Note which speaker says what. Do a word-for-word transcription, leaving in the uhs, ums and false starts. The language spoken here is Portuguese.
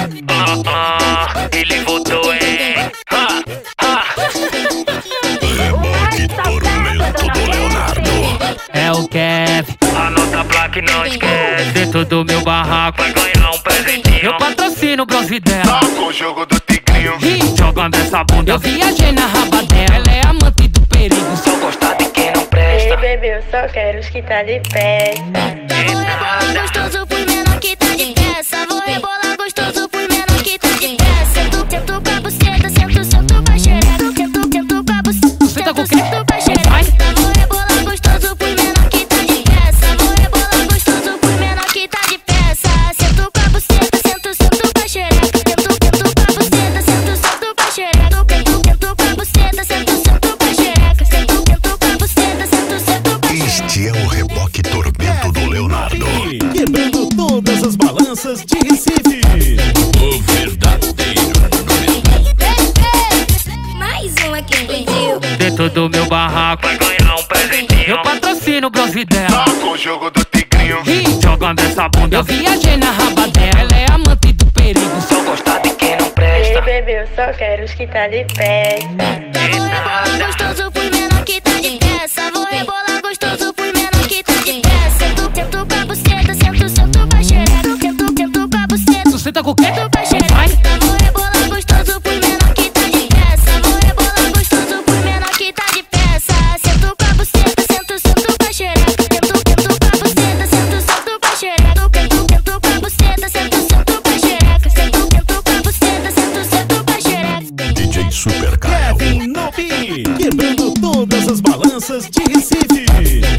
Speaker 1: Ah, ah, ele voltou, hein? Ha, ha.
Speaker 2: Reboque tormento do Leonardo.
Speaker 3: É o Kevin.
Speaker 1: Anota a placa e não esquece. Dentro do meu barraco vai ganhar um presentinho.
Speaker 3: Eu patrocino o bronze dela.
Speaker 4: Toca o jogo do tigrinho.
Speaker 3: Ih,
Speaker 1: Jogando essa bunda,
Speaker 3: eu viajei na raba dela. Ela é amante do perigo.
Speaker 1: só gostar de quem não
Speaker 5: Ei,
Speaker 1: presta.
Speaker 5: bebê, eu só quero os que tá de pé.
Speaker 6: Vou rebolar gostoso por menor que tá de peça. Vou rebolar gostoso por menor que tá de peça. Sento, sento com a buceta, sento, sento com a xereca. Sento, sento com a buceta,
Speaker 3: Senta com
Speaker 6: sento,
Speaker 3: quem?
Speaker 6: sento com a xereca. Vou rebolar gostoso por menor que tá de peça. Vou rebolar gostoso por menor que tá de peça. Sento com a buceta, sento, sento com a xereca. Sento, sento com a buceta, sento, sento com a xereca. Sento, sento com a buceta, sento, sento com a xereca. Sento, sento com a buceta, sento, sento com a xereca.
Speaker 2: Este é o reboque tormento do Leonardo.
Speaker 7: Quebrando todas as balanças de Recife.
Speaker 2: O verdadeiro número
Speaker 6: Mais um aqui pediu.
Speaker 1: Dentro do meu barraco vai ganhar um presentinho.
Speaker 3: Eu patrocino o bronze dela.
Speaker 4: Toca o jogo do tigrinho.
Speaker 3: Ih,
Speaker 1: Jogando essa bunda,
Speaker 3: eu viajei na raba dela. Ela é amante do perigo.
Speaker 1: só gostar de quem não
Speaker 5: Ei,
Speaker 1: presta.
Speaker 5: bebê, eu só quero os que tá de pé.
Speaker 6: Vou rebolar gostoso por menor que tá de peça. Vou rebolar gostoso por menor que tá de peça. Sento, sento com a buceta, sento, sento com a xereca. Sento, sento com a buceta,
Speaker 3: Tu senta com o quê?
Speaker 6: sento com a xereca. Vou rebolar gostoso por menor que tá de peça. Vou rebolar gostoso por menor que tá de peça. Sento com a buceta, sento, sento com a xereca. Sento, sento com a buceta, sento, sento com a xereca. Sento, sento com a buceta, sento, sento com a xereca. Sento, sento com a buceta, sento, sento com a xereca.
Speaker 2: D J Super Caio.
Speaker 7: Kevin Nobi. Quebrando todas as balanças de Recife.